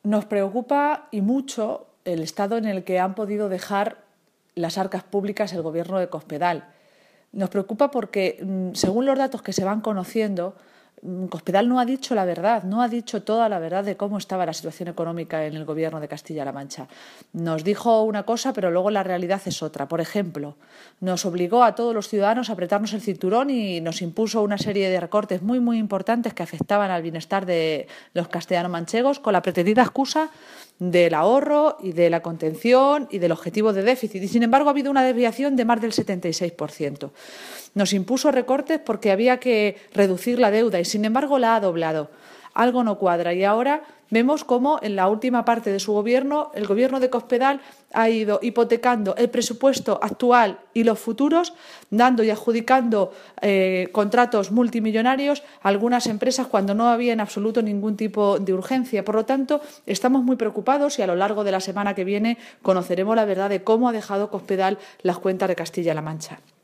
Nos preocupa y mucho el estado en el que han podido dejar las arcas públicas el gobierno de Cospedal. Nos preocupa porque, según los datos que se van conociendo, Cospedal no ha dicho la verdad, no ha dicho toda la verdad de cómo estaba la situación económica en el gobierno de Castilla-La Mancha. Nos dijo una cosa, pero luego la realidad es otra. Por ejemplo, nos obligó a todos los ciudadanos a apretarnos el cinturón y nos impuso una serie de recortes muy importantes que afectaban al bienestar de los castellano-manchegos con la pretendida excusa del ahorro y de la contención y del objetivo de déficit. Y, sin embargo, ha habido una desviación de más del 76%. Nos impuso recortes porque había que reducir la deuda y, sin embargo, la ha doblado. Algo no cuadra y ahora vemos cómo en la última parte de su gobierno, el gobierno de Cospedal ha ido hipotecando el presupuesto actual y los futuros, dando y adjudicando contratos multimillonarios a algunas empresas cuando no había en absoluto ningún tipo de urgencia. Por lo tanto, estamos muy preocupados y a lo largo de la semana que viene conoceremos la verdad de cómo ha dejado Cospedal las cuentas de Castilla-La Mancha.